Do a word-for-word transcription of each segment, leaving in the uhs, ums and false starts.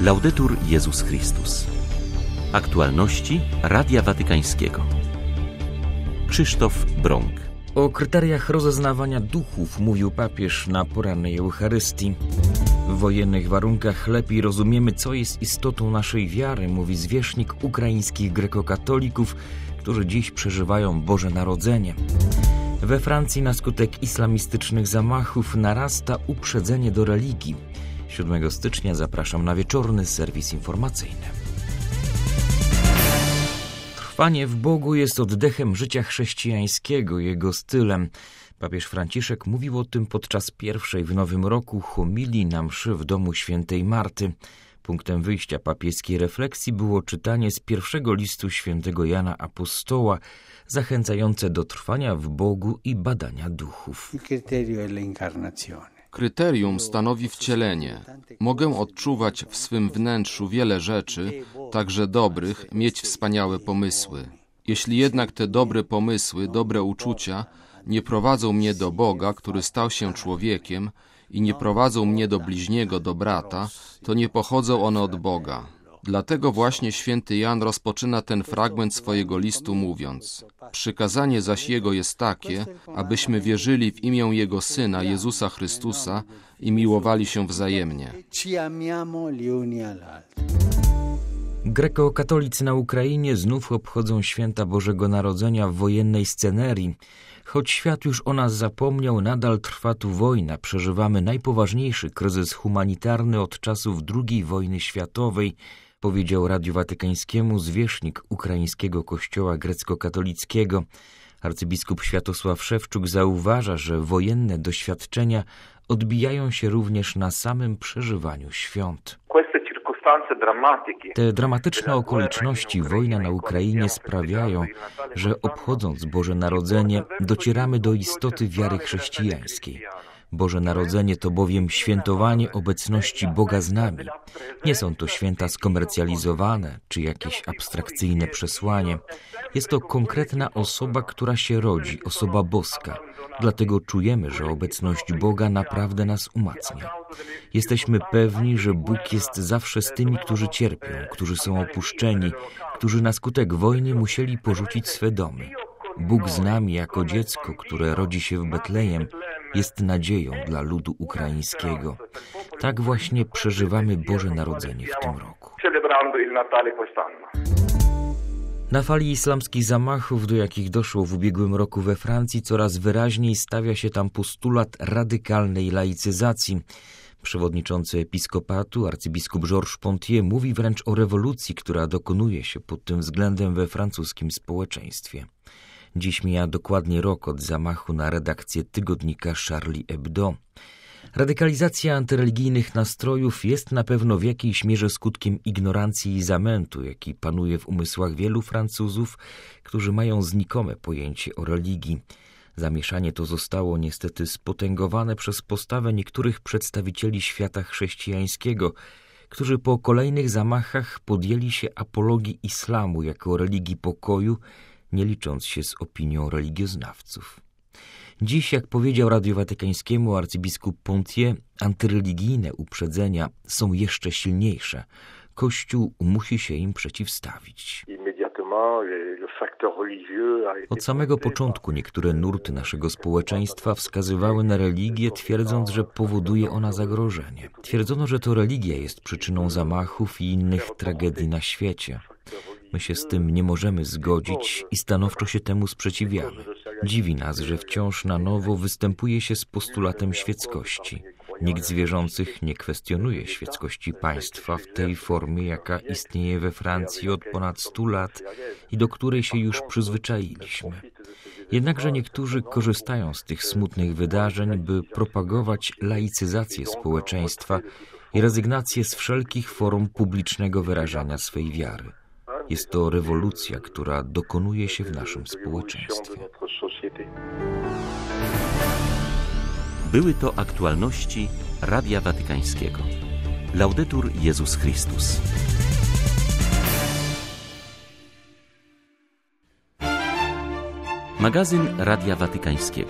Laudetur Jezus Chrystus. Aktualności Radia Watykańskiego. Krzysztof Brąk. O kryteriach rozeznawania duchów mówił papież na porannej Eucharystii. W wojennych warunkach lepiej rozumiemy, co jest istotą naszej wiary, mówi zwierzchnik ukraińskich grekokatolików, którzy dziś przeżywają Boże Narodzenie. We Francji na skutek islamistycznych zamachów narasta uprzedzenie do religii. siódmego stycznia zapraszam na wieczorny serwis informacyjny. Trwanie w Bogu jest oddechem życia chrześcijańskiego, jego stylem. Papież Franciszek mówił o tym podczas pierwszej w nowym roku homilii na mszy w domu świętej Marty. Punktem wyjścia papieskiej refleksji było czytanie z pierwszego listu świętego Jana Apostoła, zachęcające do trwania w Bogu i badania duchów. Kryterium stanowi wcielenie. Mogę odczuwać w swym wnętrzu wiele rzeczy, także dobrych, mieć wspaniałe pomysły. Jeśli jednak te dobre pomysły, dobre uczucia nie prowadzą mnie do Boga, który stał się człowiekiem, i nie prowadzą mnie do bliźniego, do brata, to nie pochodzą one od Boga. Dlatego właśnie święty Jan rozpoczyna ten fragment swojego listu mówiąc: przykazanie zaś Jego jest takie, abyśmy wierzyli w imię Jego Syna, Jezusa Chrystusa, i miłowali się wzajemnie. Grekokatolicy na Ukrainie znów obchodzą święta Bożego Narodzenia w wojennej scenerii. Choć świat już o nas zapomniał, nadal trwa tu wojna. Przeżywamy najpoważniejszy kryzys humanitarny od czasów drugiej wojny światowej, powiedział Radiu Watykańskiemu zwierzchnik ukraińskiego kościoła grecko-katolickiego. Arcybiskup Światosław Szewczuk zauważa, że wojenne doświadczenia odbijają się również na samym przeżywaniu świąt. Te dramatyczne okoliczności wojna na Ukrainie sprawiają, że obchodząc Boże Narodzenie docieramy do istoty wiary chrześcijańskiej. Boże Narodzenie to bowiem świętowanie obecności Boga z nami. Nie są to święta skomercjalizowane czy jakieś abstrakcyjne przesłanie. Jest to konkretna osoba, która się rodzi, osoba boska. Dlatego czujemy, że obecność Boga naprawdę nas umacnia. Jesteśmy pewni, że Bóg jest zawsze z tymi, którzy cierpią, którzy są opuszczeni, którzy na skutek wojny musieli porzucić swe domy. Bóg z nami jako dziecko, które rodzi się w Betlejem, jest nadzieją dla ludu ukraińskiego. Tak właśnie przeżywamy Boże Narodzenie w tym roku. Na fali islamskich zamachów, do jakich doszło w ubiegłym roku we Francji, coraz wyraźniej stawia się tam postulat radykalnej laicyzacji. Przewodniczący episkopatu, arcybiskup Georges Pontier, mówi wręcz o rewolucji, która dokonuje się pod tym względem we francuskim społeczeństwie. Dziś mija dokładnie rok od zamachu na redakcję tygodnika Charlie Hebdo. Radykalizacja antyreligijnych nastrojów jest na pewno w jakiejś mierze skutkiem ignorancji i zamętu, jaki panuje w umysłach wielu Francuzów, którzy mają znikome pojęcie o religii. Zamieszanie to zostało niestety spotęgowane przez postawę niektórych przedstawicieli świata chrześcijańskiego, którzy po kolejnych zamachach podjęli się apologii islamu jako religii pokoju, nie licząc się z opinią religioznawców. Dziś, jak powiedział Radiu Watykańskiemu arcybiskup Pontier, antyreligijne uprzedzenia są jeszcze silniejsze. Kościół musi się im przeciwstawić. Od samego początku niektóre nurty naszego społeczeństwa wskazywały na religię, twierdząc, że powoduje ona zagrożenie. Twierdzono, że to religia jest przyczyną zamachów i innych tragedii na świecie. My się z tym nie możemy zgodzić i stanowczo się temu sprzeciwiamy. Dziwi nas, że wciąż na nowo występuje się z postulatem świeckości. Nikt z wierzących nie kwestionuje świeckości państwa w tej formie, jaka istnieje we Francji od ponad stu lat i do której się już przyzwyczailiśmy. Jednakże niektórzy korzystają z tych smutnych wydarzeń, by propagować laicyzację społeczeństwa i rezygnację z wszelkich form publicznego wyrażania swej wiary. Jest to rewolucja, która dokonuje się w naszym społeczeństwie. Były to aktualności Radia Watykańskiego. Laudetur Jezus Chrystus. Magazyn Radia Watykańskiego.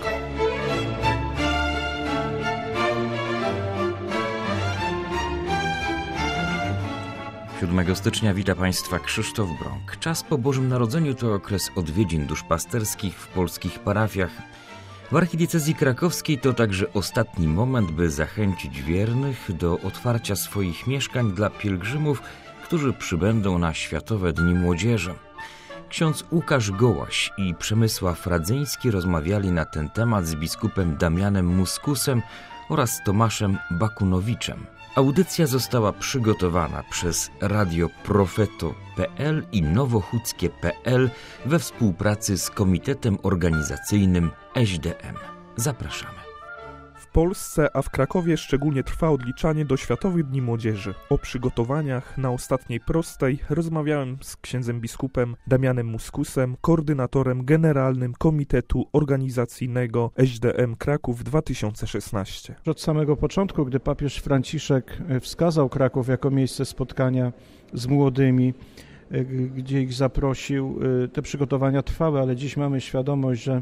siódmego stycznia wita Państwa Krzysztof Brąk. Czas po Bożym Narodzeniu to okres odwiedzin duszpasterskich w polskich parafiach. W archidiecezji krakowskiej to także ostatni moment, by zachęcić wiernych do otwarcia swoich mieszkań dla pielgrzymów, którzy przybędą na Światowe Dni Młodzieży. Ksiądz Łukasz Gołaś i Przemysław Radzyński rozmawiali na ten temat z biskupem Damianem Muskusem oraz Tomaszem Bakunowiczem. Audycja została przygotowana przez Radio Profeto kropka pe el i nowochódzkie kropka pe el we współpracy z Komitetem Organizacyjnym eś de em. Zapraszamy. W Polsce, a w Krakowie szczególnie trwa odliczanie do Światowych Dni Młodzieży. O przygotowaniach na ostatniej prostej rozmawiałem z księdzem biskupem Damianem Muskusem, koordynatorem generalnym Komitetu Organizacyjnego eś de em Kraków dwa tysiące szesnaście. Od samego początku, gdy papież Franciszek wskazał Kraków jako miejsce spotkania z młodymi, gdzie ich zaprosił, te przygotowania trwały, ale dziś mamy świadomość, że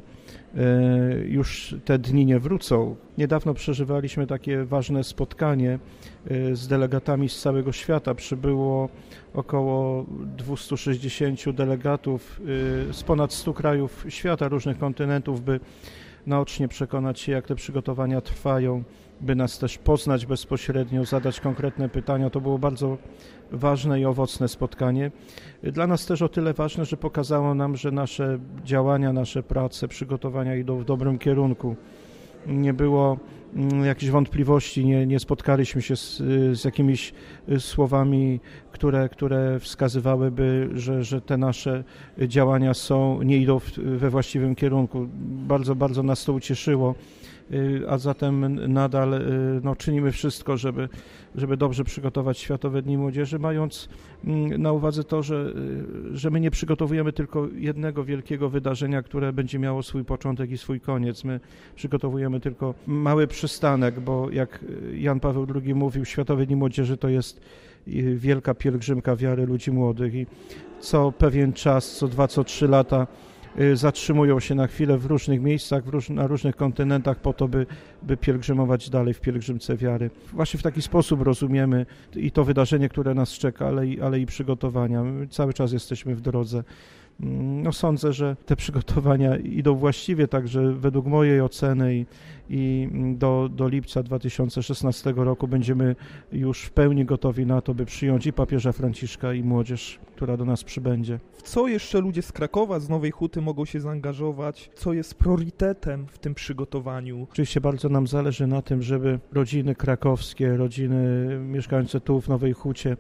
już te dni nie wrócą. Niedawno przeżywaliśmy takie ważne spotkanie z delegatami z całego świata. Przybyło około dwieście sześćdziesiąt delegatów z ponad stu krajów świata, różnych kontynentów, by naocznie przekonać się, jak te przygotowania trwają, by nas też poznać bezpośrednio, zadać konkretne pytania. To było bardzo ważne i owocne spotkanie. Dla nas też o tyle ważne, że pokazało nam, że nasze działania, nasze prace, przygotowania idą w dobrym kierunku. Nie było jakichś wątpliwości, nie, nie spotkaliśmy się z, z jakimiś słowami, które, które wskazywałyby, że, że te nasze działania są, nie idą w, we właściwym kierunku. Bardzo, bardzo nas to ucieszyło. A zatem nadal no, czynimy wszystko, żeby, żeby dobrze przygotować Światowe Dni Młodzieży, mając na uwadze to, że, że my nie przygotowujemy tylko jednego wielkiego wydarzenia, które będzie miało swój początek i swój koniec. My przygotowujemy tylko mały przystanek, bo jak Jan Paweł drugi mówił, Światowe Dni Młodzieży to jest wielka pielgrzymka wiary ludzi młodych i co pewien czas, co dwa, co trzy lata zatrzymują się na chwilę w różnych miejscach, w róż, na różnych kontynentach po to, by, by pielgrzymować dalej w pielgrzymce wiary. Właśnie w taki sposób rozumiemy i to wydarzenie, które nas czeka, ale i, ale i przygotowania. My cały czas jesteśmy w drodze. No sądzę, że te przygotowania idą właściwie, także według mojej oceny i, i do, do lipca dwa tysiące szesnastego roku będziemy już w pełni gotowi na to, by przyjąć i papieża Franciszka, i młodzież, która do nas przybędzie. W co jeszcze ludzie z Krakowa, z Nowej Huty mogą się zaangażować? Co jest priorytetem w tym przygotowaniu? Oczywiście bardzo nam zależy na tym, żeby rodziny krakowskie, rodziny mieszkające tu w Nowej Hucie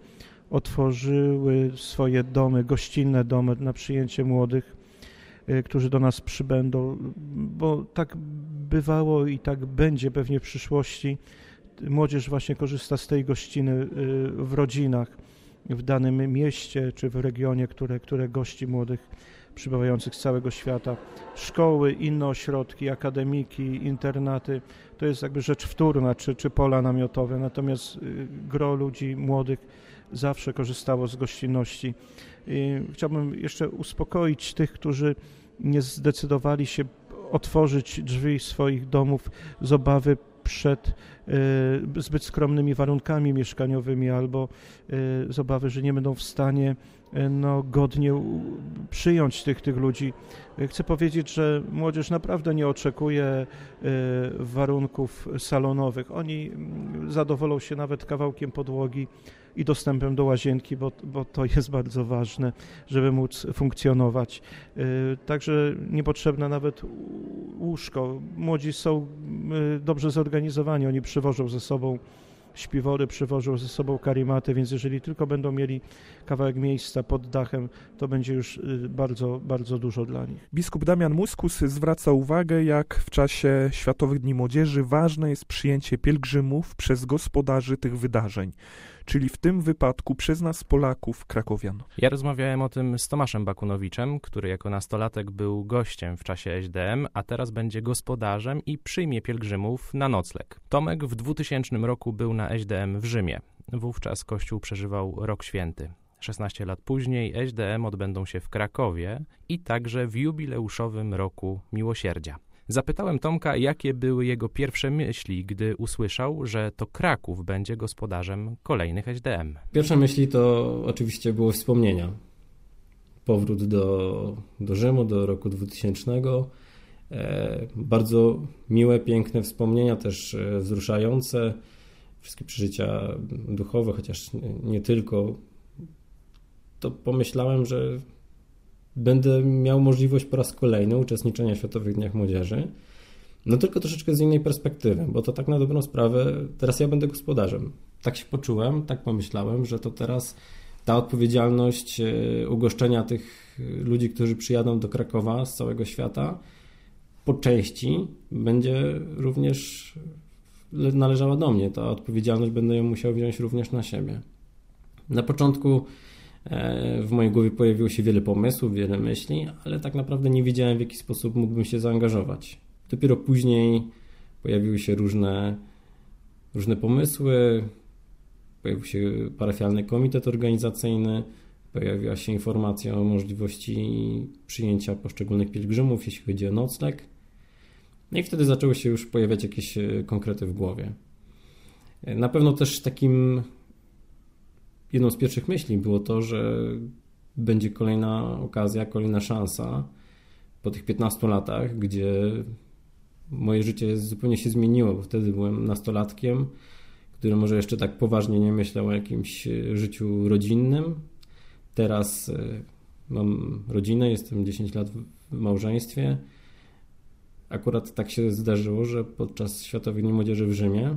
otworzyły swoje domy, gościnne domy na przyjęcie młodych, którzy do nas przybędą, bo tak bywało i tak będzie pewnie w przyszłości. Młodzież właśnie korzysta z tej gościny w rodzinach, w danym mieście czy w regionie, które, które gości młodych przybywających z całego świata. Szkoły, inne ośrodki, akademiki, internaty, to jest jakby rzecz wtórna, czy, czy pola namiotowe, natomiast gro ludzi młodych zawsze korzystało z gościnności. I chciałbym jeszcze uspokoić tych, którzy nie zdecydowali się otworzyć drzwi swoich domów z obawy przed y, zbyt skromnymi warunkami mieszkaniowymi albo y, z obawy, że nie będą w stanie y, no, godnie u, przyjąć tych, tych ludzi. Chcę powiedzieć, że młodzież naprawdę nie oczekuje y, warunków salonowych. Oni zadowolą się nawet kawałkiem podłogi i dostępem do łazienki, bo, bo to jest bardzo ważne, żeby móc funkcjonować. Także niepotrzebne nawet łóżko. Młodzi są dobrze zorganizowani, oni przywożą ze sobą śpiwory, przywożą ze sobą karimaty, więc jeżeli tylko będą mieli kawałek miejsca pod dachem, to będzie już bardzo, bardzo dużo dla nich. Biskup Damian Muskus zwraca uwagę, jak w czasie Światowych Dni Młodzieży ważne jest przyjęcie pielgrzymów przez gospodarzy tych wydarzeń, czyli w tym wypadku przez nas Polaków, krakowian. Ja rozmawiałem o tym z Tomaszem Bakunowiczem, który jako nastolatek był gościem w czasie eś de em, a teraz będzie gospodarzem i przyjmie pielgrzymów na nocleg. Tomek w dwutysięcznym roku był na eś de em w Rzymie. Wówczas Kościół przeżywał Rok Święty. szesnaście lat później eś de em odbędą się w Krakowie i także w jubileuszowym Roku Miłosierdzia. Zapytałem Tomka, jakie były jego pierwsze myśli, gdy usłyszał, że to Kraków będzie gospodarzem kolejnych S D M. Pierwsze myśli to oczywiście były wspomnienia. Powrót do, do Rzymu, do roku dwutysięcznego. E, bardzo miłe, piękne wspomnienia, też e, wzruszające. Wszystkie przeżycia duchowe, chociaż nie, nie tylko. To pomyślałem, że będę miał możliwość po raz kolejny uczestniczenia w Światowych Dniach Młodzieży. No tylko troszeczkę z innej perspektywy, bo to tak na dobrą sprawę teraz ja będę gospodarzem. Tak się poczułem, tak pomyślałem, że to teraz ta odpowiedzialność ugoszczenia tych ludzi, którzy przyjadą do Krakowa z całego świata, po części będzie również należała do mnie. Ta odpowiedzialność będę ją musiał wziąć również na siebie. Na początku w mojej głowie pojawiło się wiele pomysłów, wiele myśli, ale tak naprawdę nie wiedziałem, w jaki sposób mógłbym się zaangażować. Dopiero później pojawiły się różne, różne pomysły, pojawił się parafialny komitet organizacyjny, pojawiła się informacja o możliwości przyjęcia poszczególnych pielgrzymów, jeśli chodzi o nocleg. No i wtedy zaczęły się już pojawiać jakieś konkrety w głowie. Na pewno też takim jedną z pierwszych myśli było to, że będzie kolejna okazja, kolejna szansa po tych piętnastu latach, gdzie moje życie zupełnie się zmieniło, bo wtedy byłem nastolatkiem, który może jeszcze tak poważnie nie myślał o jakimś życiu rodzinnym. Teraz mam rodzinę, jestem dziesięć lat w małżeństwie. Akurat tak się zdarzyło, że podczas Światowych Dni Młodzieży w Rzymie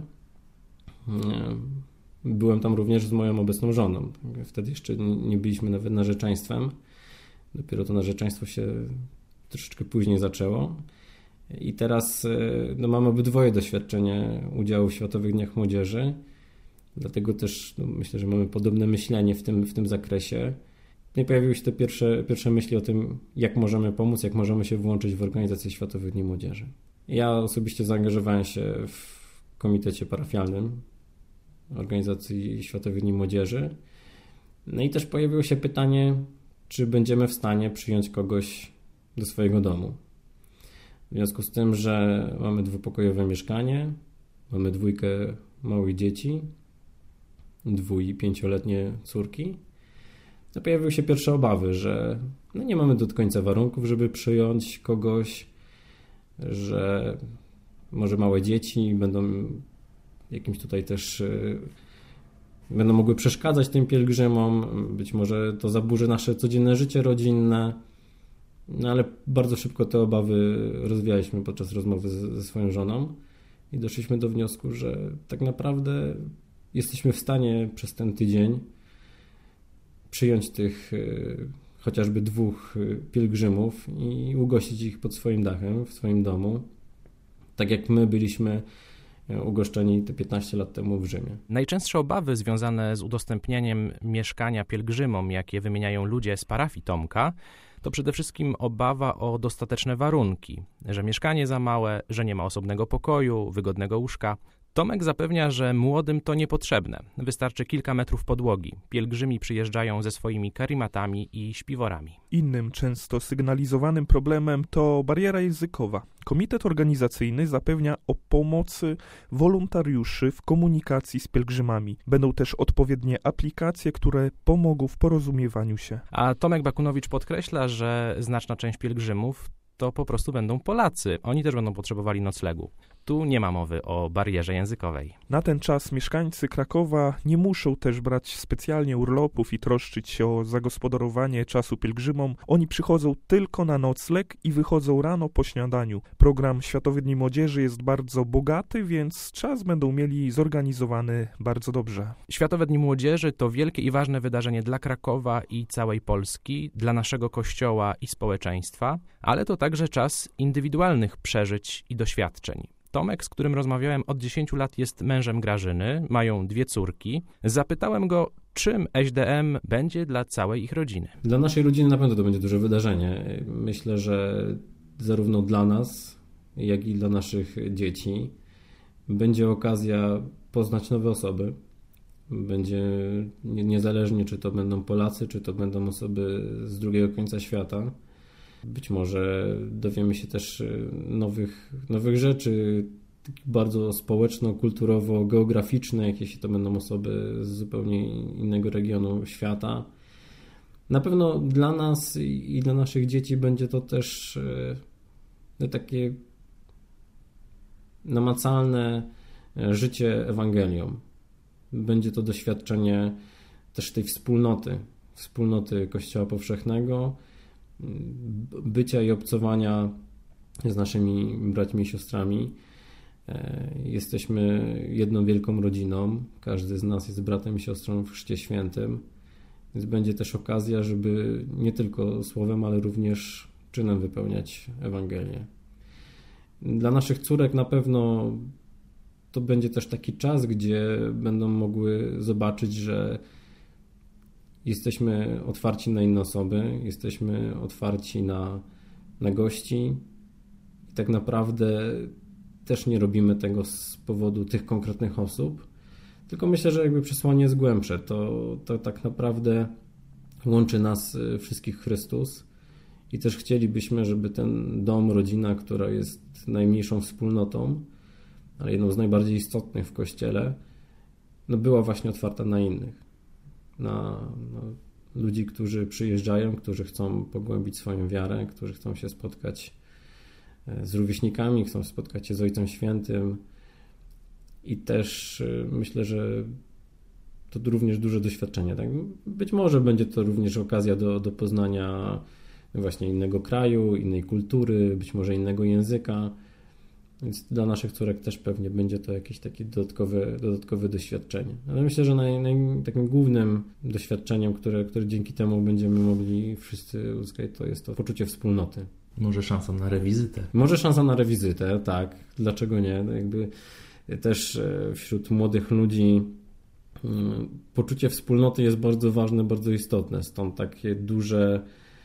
byłem tam również z moją obecną żoną. Wtedy jeszcze nie byliśmy nawet narzeczeństwem. Dopiero to narzeczeństwo się troszeczkę później zaczęło. I teraz no, mamy obydwoje doświadczenie udziału w Światowych Dniach Młodzieży. Dlatego też no, myślę, że mamy podobne myślenie w tym, w tym zakresie. No i pojawiły się te pierwsze, pierwsze myśli o tym, jak możemy pomóc, jak możemy się włączyć w organizację Światowych Dni Młodzieży. Ja osobiście zaangażowałem się w komitecie parafialnym organizacji Światowych Dni Młodzieży. No i też pojawiło się pytanie, czy będziemy w stanie przyjąć kogoś do swojego domu. W związku z tym, że mamy dwupokojowe mieszkanie, mamy dwójkę małych dzieci, dwu- i pięcioletnie córki, to pojawiły się pierwsze obawy, że no nie mamy do końca warunków, żeby przyjąć kogoś, że może małe dzieci będą jakimś tutaj też będą mogły przeszkadzać tym pielgrzymom, być może to zaburzy nasze codzienne życie rodzinne, no ale bardzo szybko te obawy rozwialiśmy podczas rozmowy ze swoją żoną i doszliśmy do wniosku, że tak naprawdę jesteśmy w stanie przez ten tydzień przyjąć tych chociażby dwóch pielgrzymów i ugościć ich pod swoim dachem, w swoim domu, tak jak my byliśmy ugoszczeni te piętnaście lat temu w Rzymie. Najczęstsze obawy związane z udostępnieniem mieszkania pielgrzymom, jakie wymieniają ludzie z parafii Tomka, to przede wszystkim obawa o dostateczne warunki, że mieszkanie za małe, że nie ma osobnego pokoju, wygodnego łóżka. Tomek zapewnia, że młodym to niepotrzebne. Wystarczy kilka metrów podłogi. Pielgrzymi przyjeżdżają ze swoimi karimatami i śpiworami. Innym, często sygnalizowanym problemem to bariera językowa. Komitet organizacyjny zapewnia o pomocy wolontariuszy w komunikacji z pielgrzymami. Będą też odpowiednie aplikacje, które pomogą w porozumiewaniu się. A Tomek Bakunowicz podkreśla, że znaczna część pielgrzymów to po prostu będą Polacy. Oni też będą potrzebowali noclegu. Tu nie ma mowy o barierze językowej. Na ten czas mieszkańcy Krakowa nie muszą też brać specjalnie urlopów i troszczyć się o zagospodarowanie czasu pielgrzymom. Oni przychodzą tylko na nocleg i wychodzą rano po śniadaniu. Program Światowych Dni Młodzieży jest bardzo bogaty, więc czas będą mieli zorganizowany bardzo dobrze. Światowe Dni Młodzieży to wielkie i ważne wydarzenie dla Krakowa i całej Polski, dla naszego Kościoła i społeczeństwa, ale to także czas indywidualnych przeżyć i doświadczeń. Tomek, z którym rozmawiałem od dziesięciu lat, jest mężem Grażyny, mają dwie córki. Zapytałem go, czym S D M będzie dla całej ich rodziny. Dla naszej rodziny na pewno to będzie duże wydarzenie. Myślę, że zarówno dla nas, jak i dla naszych dzieci będzie okazja poznać nowe osoby. Będzie niezależnie, czy to będą Polacy, czy to będą osoby z drugiego końca świata. Być może dowiemy się też nowych, nowych rzeczy, bardzo społeczno-kulturowo-geograficzne, jakieś to będą osoby z zupełnie innego regionu świata. Na pewno dla nas i dla naszych dzieci będzie to też takie namacalne życie Ewangelią. Będzie to doświadczenie też tej wspólnoty, wspólnoty Kościoła Powszechnego, bycia i obcowania z naszymi braćmi i siostrami. Jesteśmy jedną wielką rodziną, każdy z nas jest bratem i siostrą w Chrzcie Świętym, więc będzie też okazja, żeby nie tylko słowem, ale również czynem wypełniać Ewangelię. Dla naszych córek na pewno to będzie też taki czas, gdzie będą mogły zobaczyć, że jesteśmy otwarci na inne osoby, jesteśmy otwarci na, na gości i tak naprawdę też nie robimy tego z powodu tych konkretnych osób, tylko myślę, że jakby przesłanie jest głębsze. To, to tak naprawdę łączy nas wszystkich Chrystus i też chcielibyśmy, żeby ten dom, rodzina, która jest najmniejszą wspólnotą, ale jedną z najbardziej istotnych w Kościele, no była właśnie otwarta na innych. Na, na ludzi, którzy przyjeżdżają, którzy chcą pogłębić swoją wiarę, którzy chcą się spotkać z rówieśnikami, chcą spotkać się z Ojcem Świętym i też myślę, że to również duże doświadczenie. Tak? Być może będzie to również okazja do, do poznania właśnie innego kraju, innej kultury, być może innego języka, więc dla naszych córek też pewnie będzie to jakieś takie dodatkowe, dodatkowe doświadczenie. Ale myślę, że naj, naj, takim głównym doświadczeniem, które, które dzięki temu będziemy mogli wszyscy uzyskać, to jest to poczucie wspólnoty. Może szansa na rewizytę. Może szansa na rewizytę, tak. Dlaczego nie? No jakby też wśród młodych ludzi poczucie wspólnoty jest bardzo ważne, bardzo istotne. Stąd takie duże,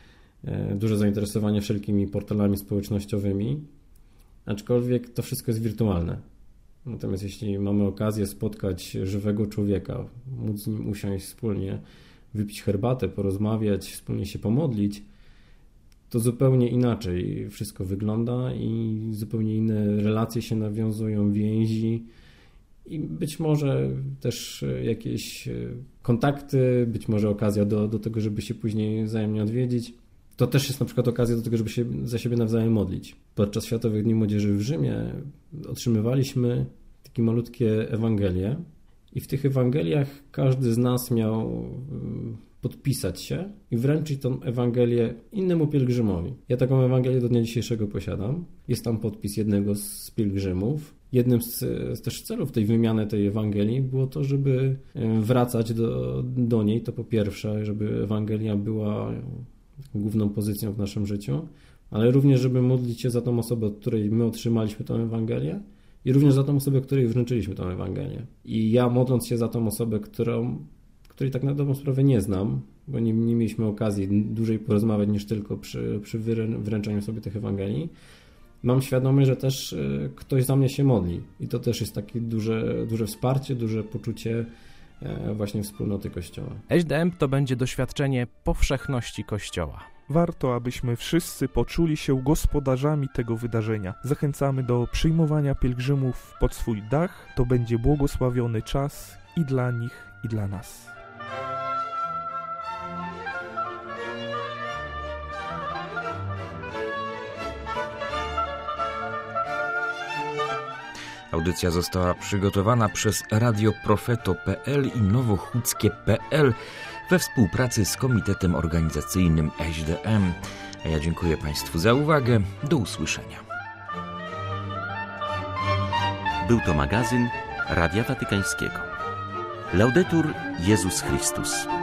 duże zainteresowanie wszelkimi portalami społecznościowymi. Aczkolwiek to wszystko jest wirtualne. Natomiast jeśli mamy okazję spotkać żywego człowieka, móc z nim usiąść wspólnie, wypić herbatę, porozmawiać, wspólnie się pomodlić, to zupełnie inaczej wszystko wygląda i zupełnie inne relacje się nawiązują, więzi i być może też jakieś kontakty, być może okazja do, do tego, żeby się później wzajemnie odwiedzić. To też jest na przykład okazja do tego, żeby się za siebie nawzajem modlić. Podczas Światowych Dni Młodzieży w Rzymie otrzymywaliśmy takie malutkie Ewangelie i w tych Ewangeliach każdy z nas miał podpisać się i wręczyć tą Ewangelię innemu pielgrzymowi. Ja taką Ewangelię do dnia dzisiejszego posiadam. Jest tam podpis jednego z pielgrzymów. Jednym z, z też celów tej wymiany tej Ewangelii było to, żeby wracać do, do niej. To po pierwsze, żeby Ewangelia była główną pozycją w naszym życiu, ale również, żeby modlić się za tą osobę, od której my otrzymaliśmy tę Ewangelię i również za tą osobę, której wręczyliśmy tę Ewangelię. I ja modląc się za tą osobę, którą, której tak na dobrą sprawę nie znam, bo nie, nie mieliśmy okazji dłużej porozmawiać niż tylko przy, przy wręczeniu sobie tych Ewangelii, mam świadomość, że też ktoś za mnie się modli. I to też jest takie duże, duże wsparcie, duże poczucie właśnie wspólnoty Kościoła. H D M to będzie doświadczenie powszechności Kościoła. Warto, abyśmy wszyscy poczuli się gospodarzami tego wydarzenia. Zachęcamy do przyjmowania pielgrzymów pod swój dach. To będzie błogosławiony czas i dla nich, i dla nas. Audycja została przygotowana przez Radio Profeto kropka pe el i Nowochódzkie kropka pe el we współpracy z Komitetem Organizacyjnym H D M. A ja dziękuję Państwu za uwagę. Do usłyszenia. Był to magazyn Radia Watykańskiego. Laudetur Jezus Chrystus.